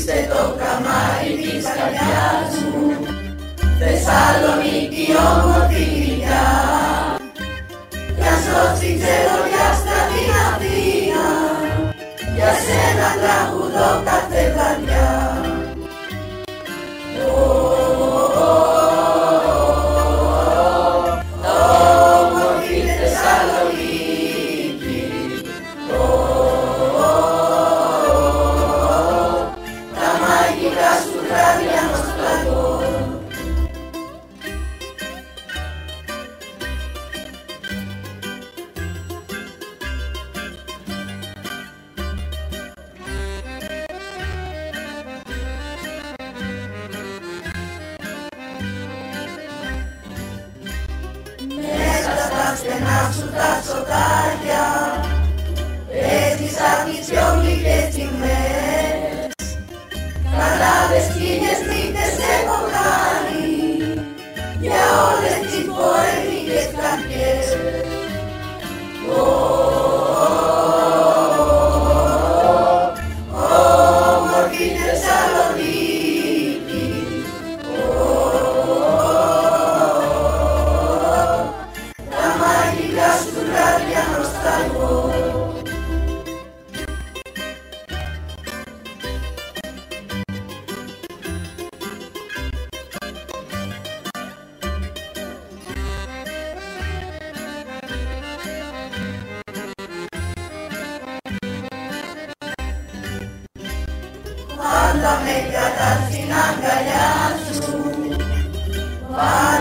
Είσαι το καμάρι της καρδιάς μου, Θεσσαλονίκη όμορφη γλυκιά. Κι αν σώσει ξερολιά στα την Αθήνα, για σένα τραγουδώ κάθε βραδιά. Όμορφη Θεσσαλονίκη, τα μαγικά σου βράδια νοσταλγώ. Στενά σου τα σοκάρια, έζησα τις πιο γλυκές στιγμές. Καλάδες χίλιες νύχτες έχω κάνει, για όλες τις ποέμικες καρδιές. Όμορφη Θεσσαλονίκη, σου βράδια νοσταλγώ. Πάντα με κρατάς στην αγκαλιά σου,